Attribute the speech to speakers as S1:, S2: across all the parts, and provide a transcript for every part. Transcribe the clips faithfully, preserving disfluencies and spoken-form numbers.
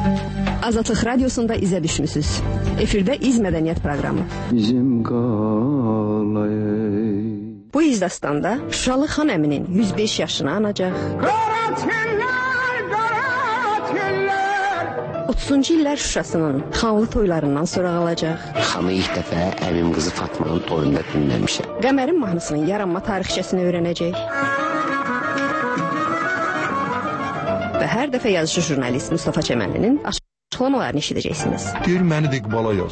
S1: Azadlıq Radiosunda izə düşmüsünüz. Efirdə İz Mədəniyyət proqramı. Bizim qalay. Bu izdastanda Şuşalı Xan Əminin yüz beş yaşını anacaq. otuzuncu illər Şuşasının xanlı toylarından sonra qalacaq.
S2: Xanı ilk dəfə əmim qızı Fatmanın toyunda dinləmişəm.
S1: Qəmərin mahnısının yaranma tarixçəsini öyrənəcək. Və hər dəfə yazıcı jurnalist Mustafa Çəmənlinin açıqlamalarını eşidəcəksiniz.
S3: Deyir, məni də İqbala yaz.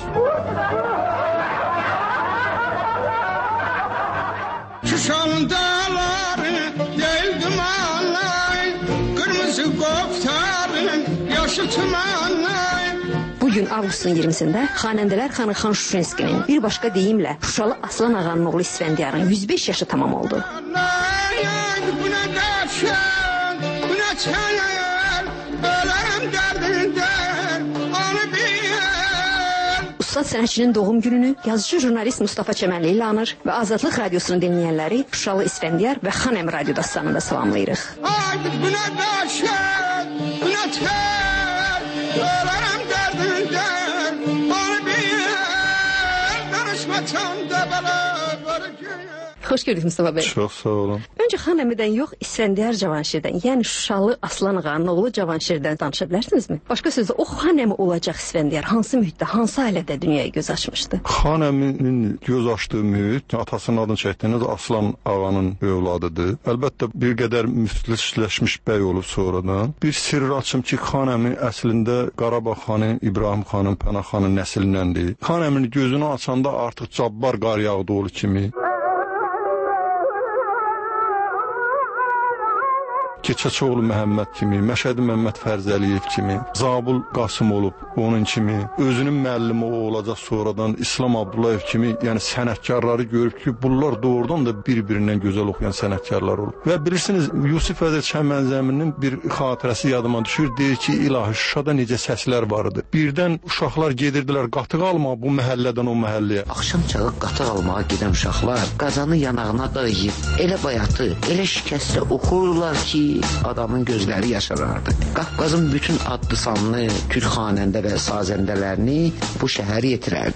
S4: Şuşanın dağları değil dumanlar, kırmızı qoftarın yaşı tumanlar.
S1: Bugün avqustun iyirmisində xanəndələr xanı Xan Şuşinskinin bir başqa deyimlə Şuşalı Aslan Ağanın oğlu İsfəndiyarın yüz beş yaşı tamam oldu.
S4: Buna qarşın, buna çənər, ölərəm dərdindən, onu bil.
S1: Ustad sənətçinin doğum gününü yazıcı jurnalist Mustafa Çəmənli ilə anır və Azadlıq Radiosunu dinləyənləri Şuşalı İsfəndiyar və Xan Əmi Radio dastanında salamlayırıq.
S4: Ay, buna qarşın, buna çənər, ölərəm dərdindən, onu bil. Danışmaçam da bala, var gün.
S1: Xoş gördük Mustafa bəy.
S3: Çox sağ olun.
S1: Öncə Xan Əmidən yox, İsfəndiyar Cavanşirdən, yəni Şuşalı Aslan Ağanın oğlu Cavanşirdən danışa bilərsinizmi? Başqa sözlə, o Xan Əmi olacaq İsfəndiyar hansı mühitdə, hansı ailədə dünyaya göz açmışdı?
S3: Xan Əminin göz açdığı mühit, atasının adını çəkdiyiniz Aslan Ağanın övladıdır. Əlbəttə bir qədər müflisləşmiş bəy olub sonradan. Bir sirr açım ki, Xan Əmi əslində Qarabağ xanı İbrahim xanın, Pənah xanın nəslindəndir. Xan Əminin gözünü açanda artıq Cabbar Qaryağdıoğlu kimi, Keçəçoğlu Məhəmməd kimi, Məşədi Məmməd Fərzəliyev kimi, Zabul Qasım olub onun kimi, özünün müəllimi o olacaq sonradan İslam Abdullayev kimi, yəni sənətkarları görüb ki, bunlar doğrudan da bir-birindən gözəl oxuyan sənətkarlar olub. Və bilirsiniz, Yusif Əzər Çəmənzəminin bir xatirəsi yadıma düşür, deyir ki, ilahi Şuşada necə səslər vardı. Birdən uşaqlar gedirdilər qatıq almağa bu məhəllədən o məhəlləyə.
S2: Axşam çağı qatıq almağa gedən uşaqlar qazanı yanağına dayayıb, elə bayatı, elə şikəstlə oxurlar ki, adamın gözləri yaşarardı. Qafqazın bütün adlı sanlı türk xanəndə və sazəndələrini bu şəhər yetirərdi.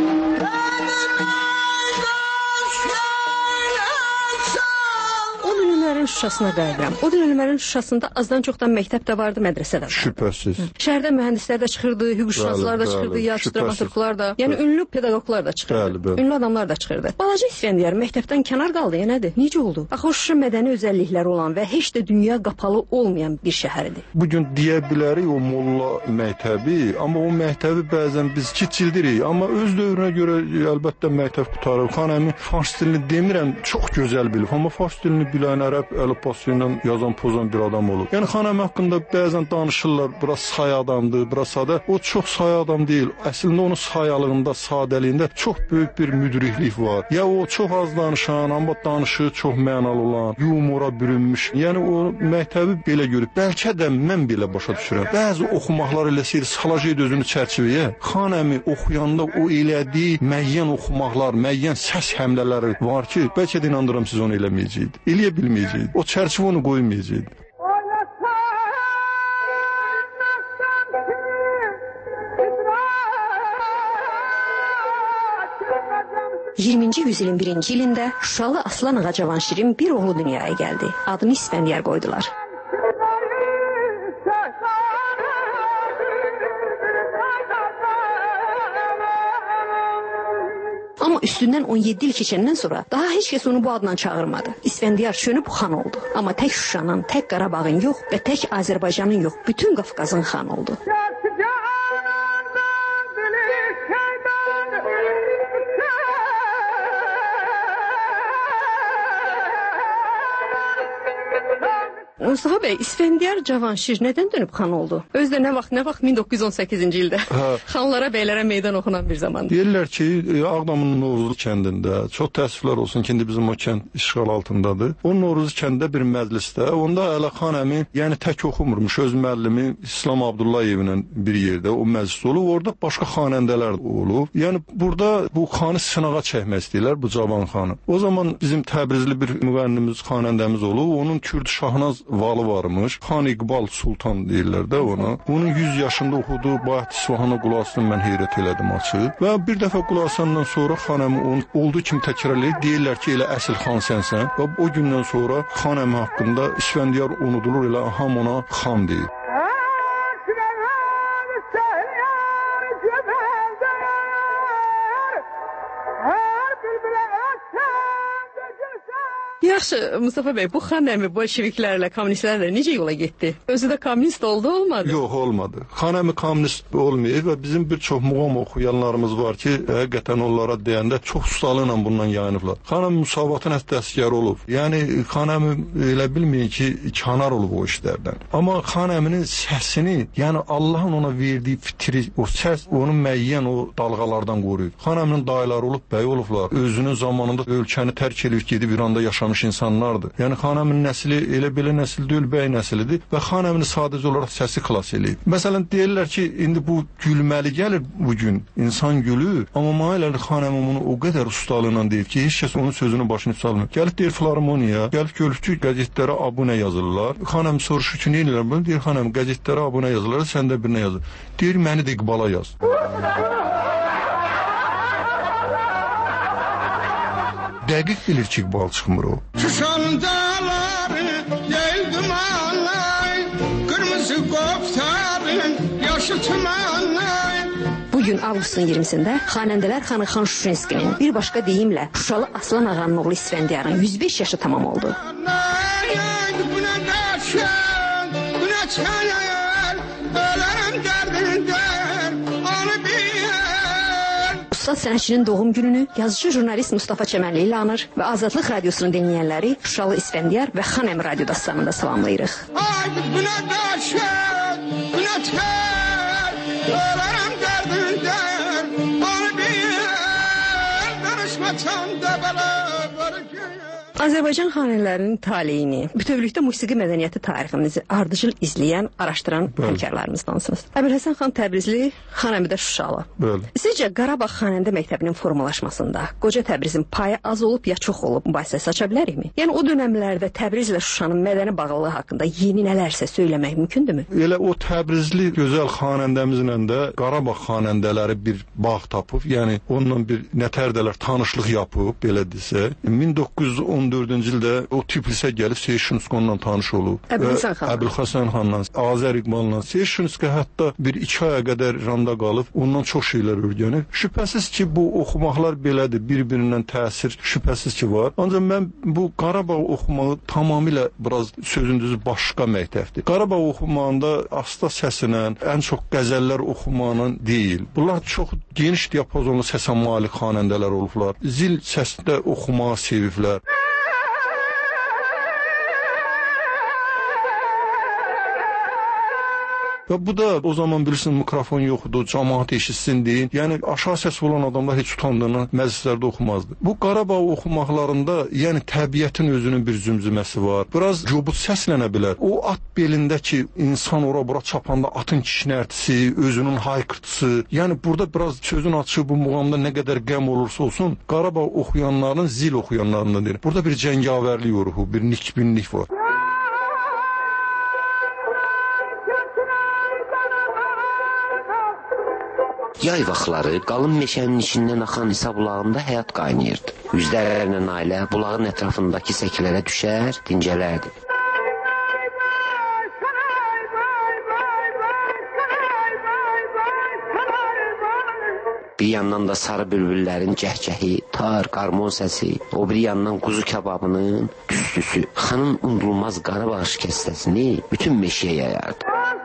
S1: Şuşasına qayıdıram. O dönəmlərin Şuşasında azdan çoxdan məktəb də vardı, mədrəsə də vardı.
S3: Şübhəsiz.
S1: Şəhərdə mühəndislər də çıxırdı, hüquqşünaslar da çıxırdı, yazıçı dramaturqlar da, yəni ünlü pedaqoqlar da çıxırdı.
S3: Bəli, bəli.
S1: Ünlü adamlar da çıxırdı. Balaca İsfəndiyar məktəbdən kənar qaldı, ya nədir? Necə oldu? Axı o Şuşa mədəni özəllikləri olan və heç də dünya qapalı olmayan bir şəhərdir.
S3: Bu gün deyə bilərik o molla məktəbi, amma o məktəbi bəzən biz kiçildirik, amma öz dövrünə görə əlbəttə məktəb qutarır. Xan Əmi fars dilini demirəm, çox gözəl bilib, amma fars dilini bilən ərəb əlifbası ilə yazan pozan bir adam olub. Yəni Xan Əmi haqqında bəzən danışırlar, biraz say adamdır, biraz sadə. O çox say adam deyil. Əslində onun sayalığında, sadəliyində çox böyük bir müdriklik var. Ya o çox az danışan, amma danışığı çox mənalı olan, yumora bürünmüş. Yəni o məktəbi belə görüb. Bəlkə də mən belə başa düşürəm. Bəzi oxumaqlar eləsəydi, salacaqdı özünü çərçivəyə. Xan Əmi oxuyanda o elədiyi müəyyən oxumaqlar, müəyyən səs həmlələri var ki, bəlkə də inandırıram siz onu eləməyəcəkdi. Eləyə bilməyəcəkdi. O çərçivə onu qoymayacaqdı.
S1: iyirminci yüzyılın birinci ilində Şuşalı Aslan Ağa Cavanşirin bir oğlu dünyaya gəldi. Adını İsfəndiyar qoydular. Amma üstündən on yeddi il keçəndən sonra daha heç kəs onu bu adla çağırmadı. İsfəndiyar çönüb xan oldu. Amma tək Şuşanın, tək Qarabağın yox və tək Azərbaycanın yox, bütün Qafqazın xan oldu. Mustafa bəy, İsfəndiyar Cavanşir nədən dönüb xan oldu? Özdə nə vaxt, nə vaxt min doqquz yüz on səkkizinci ildə xanlara, bəylərə meydan oxunan bir zamandır.
S3: Deyirlər ki, Ağdamın Novruzlu kəndində, çox təəssüflər olsun ki, indi bizim o kənd işğal altındadır. O Novruzlu kəndində bir məclisdə, onda Ələ Xan Əmi, yəni tək oxumurmuş, öz müəllimi İslam Abdullayevlə bir yerdə o məclisdə olub, orada başqa xanəndələr olub. Yəni burada bu xanı sınağa çəkmək istəyirlər, bu Cavan xanı. O zaman bizim Təbrizli bir müğənnimiz, xanəndəmiz olub, onun Kürdü Şahnaz valı varmış. Xan İqbal Sultan deyirlər də ona. Onun yüz yaşında oxuduğu Bayat İsfahanı qulasını mən heyrət elədim açıb. Və bir dəfə qulasandan sonra xanəmi onu olduğu kimi təkrarlayıb deyirlər ki, elə əsl xan sənsən. Və o gündən sonra xanəmi haqqında İsfəndiyar unudulur, elə ham ona xan deyir.
S1: Yaxşı, Mustafa bəy, bu xan əmi bolşeviklərlə, kommunistlərlə necə yola getdi? Özü də kommunist oldu, olmadı?
S3: Yox, olmadı. Xan əmi kommunist olmayıb və bizim bir çox muğam oxuyanlarımız var ki, həqiqətən onlara deyəndə çox ustalıqla bundan yayınıblar. Xan əmi müsavatın dəstgərı olub. Yəni, xan əmi elə bilməyin ki, kənar olub o işlərdən. Amma xan əminin səsini, yəni Allahın ona verdiyi fitri, o səs, onu müəyyən o dalğalardan qoruyur. Xan əminin dayıları olub, bəy olublar. Özünün zamanında ölkəni tərk edib gedib İranda yaşamış insanlardır. Yəni xan əminin nəsli elə belə nəsil deyil, bəy nəslidir və xan əmini sadəcə olaraq səsi xilas eləyib. Məsələn, deyirlər ki, indi bu gülməli gəlir bugün, insan gülür, amma mailəli xan əmi bunu o qədər ustalığıyla deyib ki, heç kəs onun sözünü başını salmır. Gəlib deyir filarmoniya, gəlib görür ki, qəzetlərə abunə yazırlar. Xan əmi soruşur ki, nə edirlər bunu? Deyir, xan əmi, qəzetlərə abunə yazırlar, sən də birinə yazır. Deyir, məni də İqbala yaz. Dəqiq bilir ki, İqbal çıxmır o.
S4: Şuşanın dağları yel dumanlar, kırmızı qoftarın yaşı tumanlar.
S1: Bugün avqustun iyirmisində xanəndələr xanı Xan Şuşinskinin bir başqa deyimlə Şuşalı Aslan ağanın oğlu İsfəndiyarın yüz beş yaşı tamam oldu.
S4: Buna daşan, buna çayar, ölərim dərdindən, onu bil.
S1: Ustad sənətçinin doğum gününü yazıcı jurnalist Mustafa Çəmənli ilə anır və Azadlıq Radiosunu dinləyənləri Şuşalı İsfəndiyar və Xan Əmi Radio dastanında salamlayırıq.
S4: Ay buna daşan, buna çayar, ölərim dərdindən, onu bil. Danışmasan da belə var ki.
S1: Azərbaycan xanələrinin taleyini, bütövlükdə musiqi mədəniyyəti tariximizi ardıcıl izləyən, araşdıran həmkarlarımızdansınız. Əbülhəsən xan Təbrizli, Xan Əmi də Şuşalı.
S3: Bəli.
S1: Sizcə Qarabağ xanəndə məktəbinin formalaşmasında Qoca Təbrizin payı az olub ya çox olub mübahisəsi aça bilərikmi? Yəni o dövrlərdə Təbriz ilə Şuşanın mədəni bağlılığı haqqında yeni nələrsə söyləmək mümkündürmü?
S3: Elə o Təbrizli gözəl xanəndəmizlə də Qarabağ xanəndələri bir bağ tapıb, yəni onunla bir nətərdələr tanışlıq yapıb, belə desə. min doqquz yüz on dördüncü ildə o Tiflisə gəlib Seyid Şunskonla tanış olub.
S1: Əbülhəsən xanla.
S3: Əbülhəsən xanla, Azər İqbal'la. Seyid Şunska hətta bir iki aya qədər İranda qalıb, ondan çox şeylər öyrənib. Şübhəsiz ki, bu oxumaqlar belədir, bir-birindən təsir şübhəsiz ki var. Ancaq mən bu Qarabağ oxumağı tamamilə biraz sözün düzü başqa məktəbdir. Qarabağ oxumağında asta səsinə, ən çox qəzəllər oxumağının deyil. Bunlar çox geniş diapazonlu səsə malik xanəndələr olublar. Zil səsində oxumağı seviblər. Və bu da o zaman bilirsiniz mikrofon yoxdur, cəmaət eşitsin deyin. Yəni aşağı səs olan adamlar heç utandığını məclislərdə oxumazdı. Bu Qarabağ oxumaqlarında yəni təbiətin özünün bir zümzüməsi var. Biraz cubut səslənə bilər. O at belindəki insan ora-bura çapanda atın kişnərtisi, özünün haykırtısı. Yəni burada biraz sözün açığı bu muğamda nə qədər qəm olursa olsun, Qarabağ oxuyanların zil oxuyanlarından deyir. Burada bir cəngavərlik ruhu, bir nikbinlik var.
S2: Yay vaxtları qalın meşənin içindən axan İsa bulağında həyat qaynayırdı. Yüzlərlə ailə bulağın ətrafındakı səkilərə düşər, dincələrdi. Bir yandan da sarı bülbüllərin cəhcəhi, tar, qarmon səsi, o bir yandan quzu kababının tüstüsü, xanın unudulmaz Qarabağ şikəstəsini bütün meşəyə yayardı.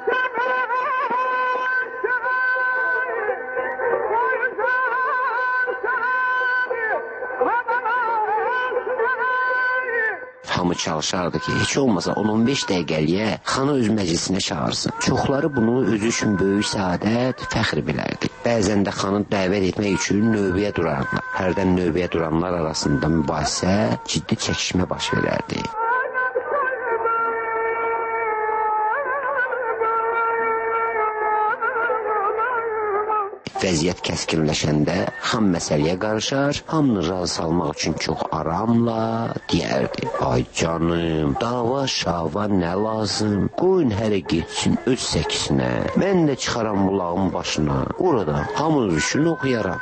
S2: Hamı çalışardı ki, heç olmasa on on beş dəqiqəliyə xanı öz məclisinə çağırsın. Çoxları bunu özü üçün böyük səadət, fəxr bilərdi. Bəzən də xanı dəvət etmək üçün növbəyə durardılar. Hərdən növbəyə duranlar arasında mübahisə, ciddi çəkişmə baş verərdi. Vəziyyət kəskinləşəndə xan məsələyə qarışar, hamını razı salmaq üçün çox aramla deyərdi: "Ay canım, dava şava nə lazım? Qoyun hərə getsin öz səkisinə. Mən də çıxaram bulağın başına. Orada hamınız üçün oxuyaram."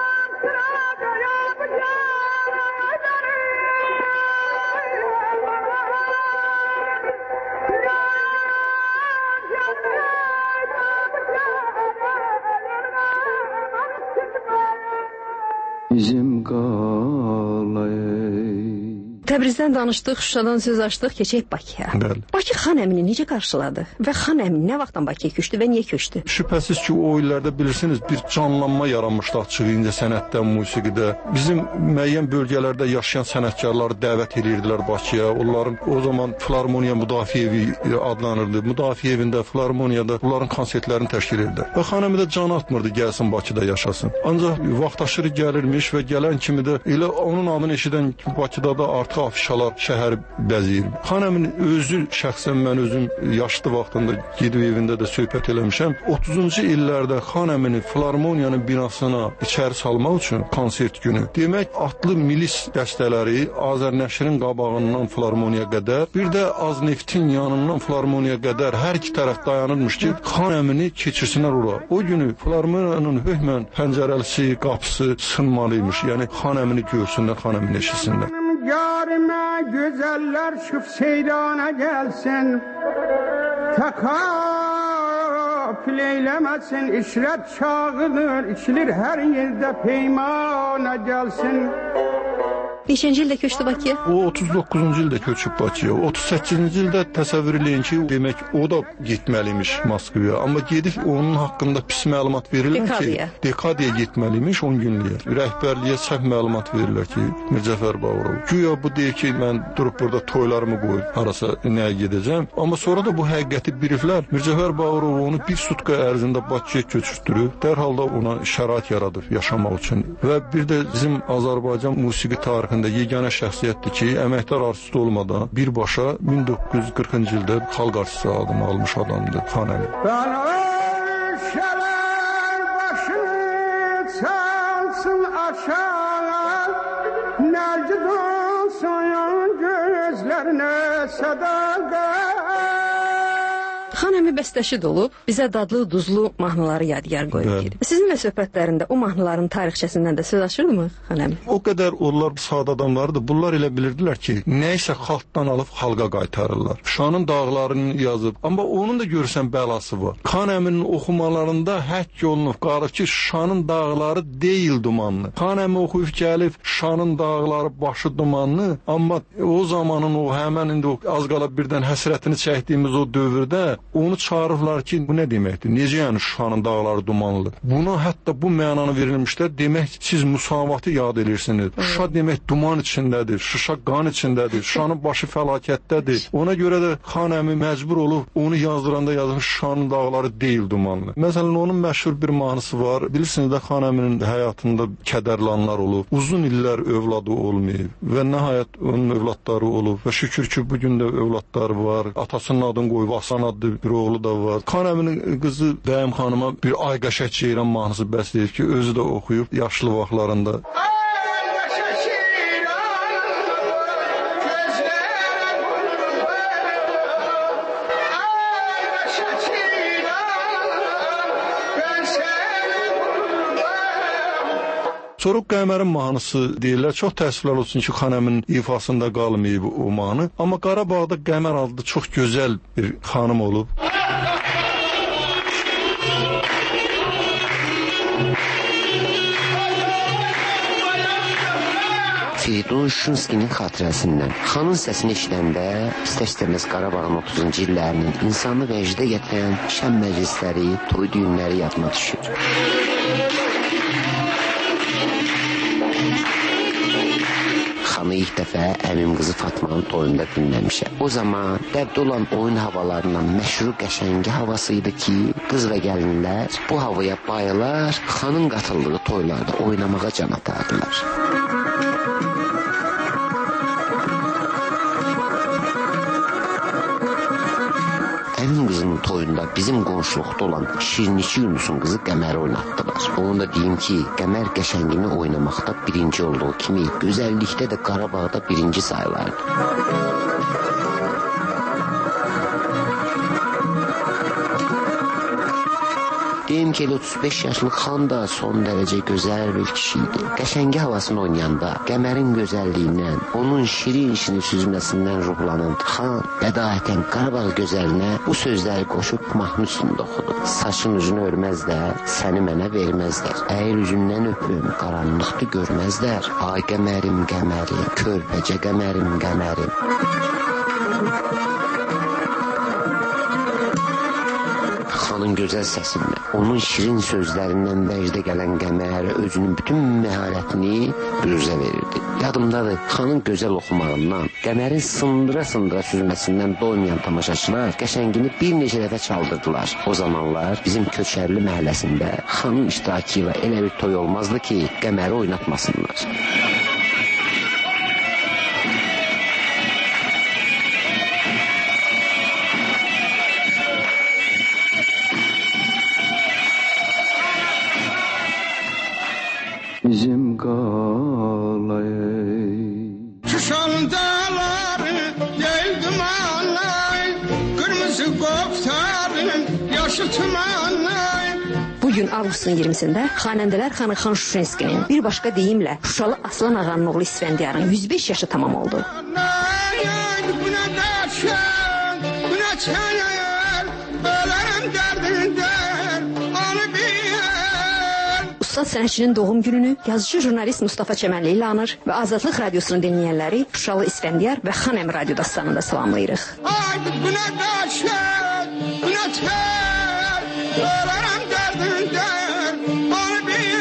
S3: Bizim qalay.
S1: Təbrizdən danışdıq, Şuşadan söz açdıq, keçək Bakıya.
S3: Bəli.
S1: Bakı xan əmini necə qarşıladı və xan əmini nə vaxtdan Bakıya köçdü və niyə köçdü?
S3: Şübhəsiz ki, o illərdə bilirsiniz bir canlanma yaranmışdı açıq incəsənətdə, musiqidə. Bizim müəyyən bölgələrdə yaşayan sənətkarları dəvət edirdilər Bakıya. Onların o zaman Filarmoniya Müdafiə evi adlanırdı. Müdafiə evində, Filarmoniyada bunların konsertlərini təşkil edirdi. Və xan əmi də can atmırdı gəlsin Bakıda yaşasın. Ancaq vaxtaşırı gəlirmiş və gələn kimi də elə onun adını eşidən Bakıda da artıq afişalar şəhəri bəzəyir. Xan əmin özü şəxsən mən özüm yaşlı vaxtında gedib evində də söhbət eləmişəm. otuzuncu illərdə xan əmini Filarmoniyanın binasına içəri salmaq üçün konsert günü. Demək atlı milis dəstələri Azərnəşrin qabağından Filarmoniya qədər, bir də Azneftin yanından Filarmoniya qədər hər iki tərəf dayanırmış ki, xan əmini keçirsinlər ora. O günü Filarmoniyanın hökmən pəncərəlisi, qapısı sınmalıymış. Yəni xan əmini görsünlər, xan əmini eşitsinlər.
S4: Yarime güzeller şıf seyrana gelsin, tekafül eylemesin, işret çağıdır, içilir her yerde peymana gelsin.
S1: Neçənci ildə köçdü Bakıya?
S3: O otuz doqquzuncu ildə köçüb Bakıya. otuz səkkizinci ildə təsəvvür eləyin ki, demək o da getməliymiş Moskvaya. Amma gedib onun haqqında pis məlumat verirlər
S1: Dekadiya.
S3: ki, Dekadiya getməliymiş on günlük. Rəhbərliyə səhv məlumat verirlər ki, Mirzəfər Bağırov. Güya bu deyir ki, mən durub burada toylarımı qoyub harasa nəyə gedəcəm. Amma sonra da bu həqiqəti biliblər. Mirzəfər Bağırov onu bir sutka ərzində Bakıya köçürtdürüb. Dərhal da ona şərait yaradır yaşamaq üçün. Və bir də bizim Azərbaycan musiqi tarixində yeganə şəxsiyyətdir ki, əməkdar artist olmadan birbaşa min doqquz yüz qırxıncı ildə xalq artisti adını almış adamdır xan əmi.
S4: Ben ölşeler başını çalsın aşağı, nerede dolsun gözlerine sadakat.
S1: Xan əmi bəstəşi də olub, bizə dadlı, duzlu mahnıları yadigar qoyub
S3: Bəli.
S1: gedir. Sizinlə söhbətlərində o mahnıların tarixçəsindən də söz açırdımı xan əmi?
S3: O qədər onlar sadə adamlardır. Bunlar elə bilirdilər ki, nə isə xalqdan alıb xalqa qaytarırlar. Şuşanın dağlarını yazıb, amma onun da görürsən bəlası var. Xan əminin oxumalarında həkk olunub, qalıb ki, Şuşanın dağları deyil dumanlı. Xan əmi oxuyub gəlib, Şuşanın dağları başı dumanlı, amma o zamanın o həmən indi o az qala birdən həsrətini çəkdiyimiz o dövrdə onu çağırırlar ki, bu nə deməkdir? Necə yəni Şuşanın dağları dumanlı? Buna hətta bu mənanı verilmişlər. Demək siz musavatı yad edirsiniz. Şuşa demək duman içindədir. Şuşa qan içindədir. Şuşanın başı fəlakətdədir. Ona görə də xan əmi məcbur olub onu yazdıranda yazmış Şuşanın dağları deyil dumanlı. Məsələn onun məşhur bir mahnısı var. Bilirsiniz də xan əminin həyatında kədərlanlar olub. Uzun illər övladı olmayıb və nəhayət onun övladları olub və şükür ki bu gün də övladları var. Atasının adını qoyub Hasan adlı bir oğlu da var. Xan əminin qızı Dəyim xanıma bir ay qəşək ceyran mahnısı bəsləyib ki, özü də oxuyub yaşlı vaxtlarında. Soruq Qəmərin mahnısı deyirlər. Çox təəssüflər olsun ki, xan əminin ifasında qalmayıb o mahnı. Amma Qarabağda Qəmər adlı çox gözəl bir xanım olub.
S2: Firidun Şuşinskinin xatirəsindən. Xanın səsini eşidəndə istər-istəməz Qarabağın otuzuncu illərinin insanı vəcdə gətirən şən məclisləri, toy düyünləri yadıma düşür. Xanı ilk dəfə əmim qızı Fatmanın toyunda dinləmişəm. O zaman dəbdə olan oyun havalarından məşhur qəşəngi havası idi ki, qız və gəlinlər bu havaya bayılar, xanın qatıldığı toylarda oynamağa can atardılar. Əmim qızının Qəmərin toyunda bizim qonşuluqda olan Şirniçi Yunusun qızı Qəməri oynatdılar. Onu da deyim ki, Qəmər qəşəngini oynamaqda birinci olduğu kimi, gözəllikdə də Qarabağda birinci sayılardı. Deyim ki, otuz beş yaşlı xan da son dərəcə gözəl bir kişi idi. Qəşəngi havasını oynayanda, Qəmərin gözəlliyindən, onun şirin işini süzməsindən ruhlanan xan, bədahətən Qarabağ gözəlinə bu sözləri qoşub mahnı üstündə oxudu. Saçın üzünü örməzlər, səni mənə verməzlər. Əyil üzündən öpüm, qaranlıqda görməzlər. Ay Qəmərim, Qəmərim, körpəcə Qəmərim, Qəmərim. Xanın gözəl səsindən, onun şirin sözlərindən vəcdə gələn Qəmər özünün bütün məharətini büruzə verirdi. Yadımdadır, xanın gözəl oxumağından, Qəmərin sındıra-sındıra süzməsindən doymayan tamaşaçılar qəşəngini bir neçə dəfə çaldırdılar. O zamanlar bizim Köçərli məhəlləsində xanın iştirakı ilə elə bir toy olmazdı ki, Qəməri oynatmasınlar.
S5: Bizim qalayı
S4: Şuşan dağları yel dumanlar, kırmızı qoptarın yaşıl tumanlar.
S1: Bugün avqustun iyirmisində xanəndələr xanı Xan Şuşinskinin, bir başqa deyimlə Şuşalı Aslan ağanın oğlu İsfəndiyarın yüz beş yaşı tamam oldu.
S4: Buna daşan, buna çayar, ölürüm derdinden, onu bil.
S1: Ustad sənətçinin doğum gününü yazıcı jurnalist Mustafa Çəmənli ilə anır və Azadlıq Radiosunun dinləyənləri Şuşalı İsfəndiyar və Xanəm Radio dastanında salamlayırıq.
S4: Ay buna daşan, buna çayar, ölürüm derdinden, onu bil.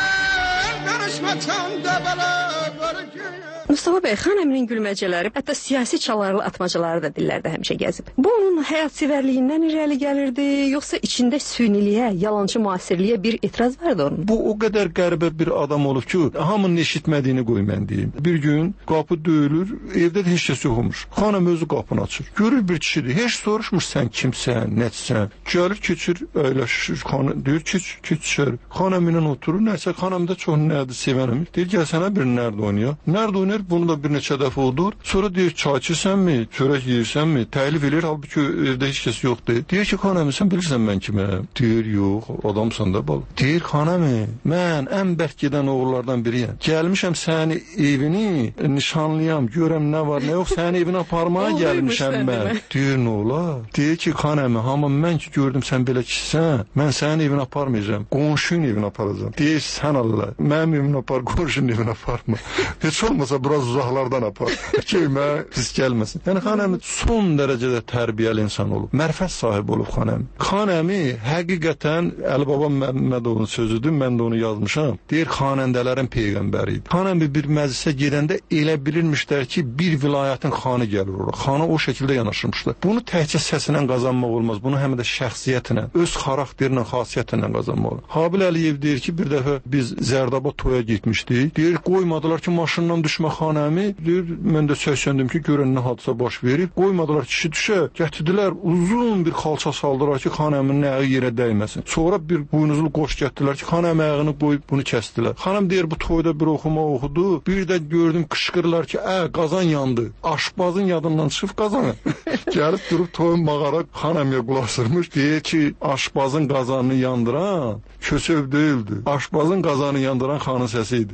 S4: Karışmasan da bana barıkıyor.
S1: Mustafa bəy, Xanəminin gülməcələri, hətta siyasi çalarlı atmacaları da dillərdə həmişə gəzib. Bu onun həyatsevərliyindən irəli gəlirdi, yoxsa içində süyniliyə, yalancı müasirliyə bir etiraz vardı onun?
S3: Bu o qədər qəribə bir adam olub ki, hamının eşitmədiyini qoy mən deyim. Bir gün qapı döyülür, evdə də heç kəs yoxmuş. Xanəm özü qapını açır. Görür bir kişidir, heç soruşmur sən kimsən, nəçsən. Gəlir, keçir, əyləşir, xanə deyir, keç, keçir. Xanəminlə oturur, nəsə xanəm də çox nədir, sevənəm. Deyir, gəl sənə bir nərd oynayaq. Nərd oynayır, bunu da bir neçə dəfə oldur. Sonra deyir, çay içirsənmi, çörək yeyirsənmi? Təklif edir, halbuki evdə heç kəs yoxdur. Deyir ki, xanəmi, sən bilirsən mən kiməm? Deyir, yox, adamsan da bal. Deyir, xanəmi, mən ən bərk gedən oğullardan biriyəm. Gəlmişəm səni evini nişanlıyam, görəm nə var, nə yox, səni evinə aparmağa gəlmişəm mən. Deyir, nə olar? Deyir ki, xanəmi, amma mən ki gördüm sən belə kişisən, mən sənin evinə aparmayacağım, qonşunun evinə aparacağım. Deyir, sən Allah, mənim evinə apar, qonşunun evinə aparma. Heç olmasa biraz uzaqlardan apar ki, mən pis gəlməsin. Yəni, xanəmi son dərəcədə tərbiyəli insan olub, mərfət sahibi olub xanəmi. Xanəmi həqiqətən Əlibaba Məmmədovun sözüdür, mən də onu yazmışam. Deyir, xanəndələrin peyğəmbəri idi. Xanəmi bir məclisə gedəndə elə bilirmişlər ki, bir vilayətin xanı gəlir ora. Xana o şəkildə yanaşırmışlar. Bunu təkcə səsinə qazanmaq olmaz, bunu həm də şəxsiyyətinə, öz xarakterlə, xasiyyətinlə qazanmaq olur. Habil Əliyev deyir ki, bir dəfə biz Zərdaba toya getmişdik. Deyir, qoymadılar ki, maşından düşmə xanəmi. Deyir, mən də səsləndim ki, görən nə hadisə baş verib. Qoymadılar kişi düşə, gətirdilər, uzun bir xalça saldılar ki, xanəmin ayağı yerə dəyməsin. Sonra bir buynuzlu qoş gətirdilər ki, xanəm ayağını qoyub bunu kəsdilər. Xanəm deyir, bu toyda bir oxuma oxudu. Bir də gördüm qışqırırlar ki, ə, qazan yandı. Aşpazın yadından çıxıb qazanı. Gəlib durub toyun mağara xanəmiyə qulaq asırmış. Deyir ki, aşpazın qazanını yandıran kösöv deyildi. Aşpazın qazanını yandıran xanın səsi idi.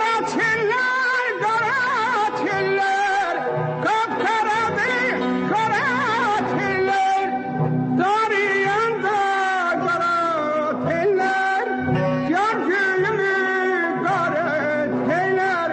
S4: Qaratiller, qaratiller, qapqaradır, qaratiller, darıyanda qaratiller, yar gülümü qaratiller,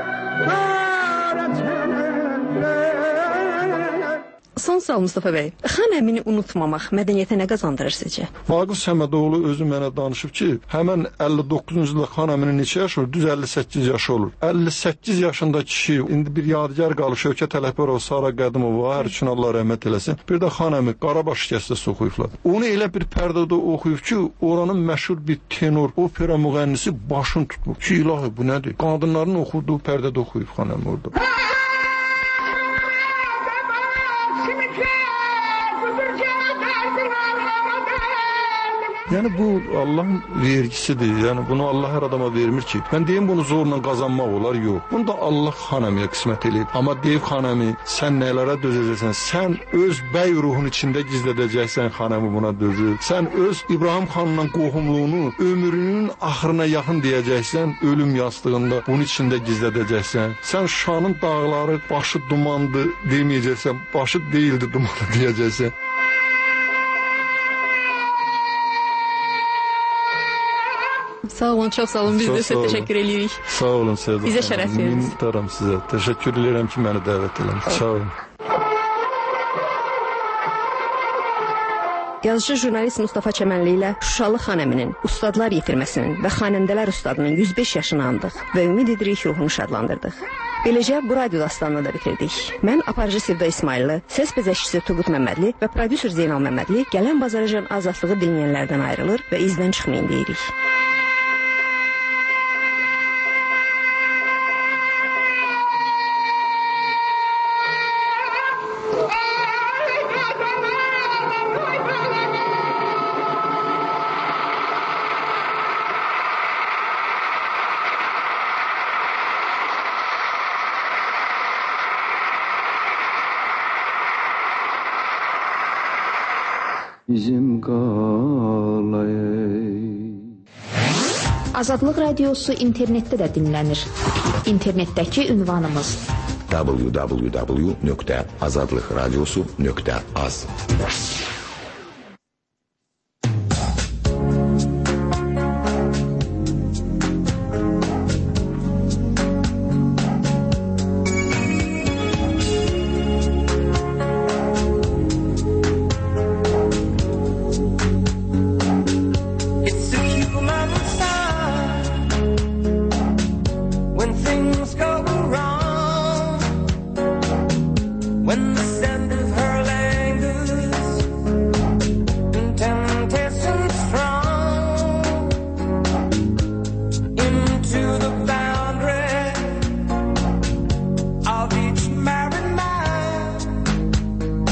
S4: qaratiller.
S1: Son sual Mustafa bəy, Xanəmini unutmamaq mədəniyyətə nə qazandırır sizcə?
S3: Vaqif Səmədoğlu özü mənə danışıb ki, həmən əlli doqquzuncu ildə Xanəminin neçə yaşı olur? Düz əlli səkkiz yaşı olur. əlli səkkiz yaşında kişi, indi bir yadigar qalıb Şövkət Ələkbərov, Sara Qədimova, hər üçün Allah rəhmət eləsin. Bir də Xanəmi Qarabaş şikəstəsi oxuyublar. Onu elə bir pərdədə oxuyub ki, oranın məşhur bir tenor, opera müğənnisi başını tutmur. Ki, ilahi, bu nədir? Qadınların oxuduğu pərdədə oxuyub Xanəmi orada. Yəni bu Allahın vergisidir. Yəni bunu Allah hər adama vermir ki. Mən deyim bunu zorla qazanmaq olar, yox. Bunu da Allah xanəmiyə qismət eləyib. Amma deyib xanəmi, sən nələrə dözəcəksən? Sən öz bəy ruhun içində gizlədəcəksən, xanəmi buna dözür. Sən öz İbrahim xanla qohumluğunu ömrünün axırına yaxın deyəcəksən, ölüm yastığında bunun içində gizlədəcəksən. Sən Şanın dağları başı dumandı deməyəcəksən, başı değildi dumanı deyəcəksən.
S1: Sağ olun, çox sağ olun. Biz
S3: çox
S1: də sizə təşəkkür edirik.
S3: Sağ olun Seda.
S1: Bizə şərəf verdiniz.
S3: Minnətdaram sizə. Təşəkkür edirəm ki, məni dəvət etdiniz. Sağ olun.
S1: Yazıcı jurnalist Mustafa Çəmənli ilə Şuşalı xanəminin, ustadlar yetirməsinin və xanəndələr ustadının yüz beş yaşını andıq və ümid edirik ruhunu şadlandırdıq. Beləcə bu radio dastanını da bitirdik. Mən aparıcı Sevda İsmailli, səs bəzəkçisi Turqut Məmmədli və prodüser Zeynal Məmmədli gələn bazaracan azadlığı dinləyənlərdən ayrılır və izdən çıxmayın deyirik.
S5: Bizim qalayı.
S6: Azadlıq Radiosu internetdə də dinlənir. İnternetdəki ünvanımız
S7: w w w nöqtə azadlıqradiosu nöqtə az.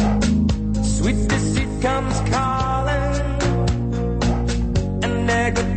S8: Sweet deceit comes calling, and negative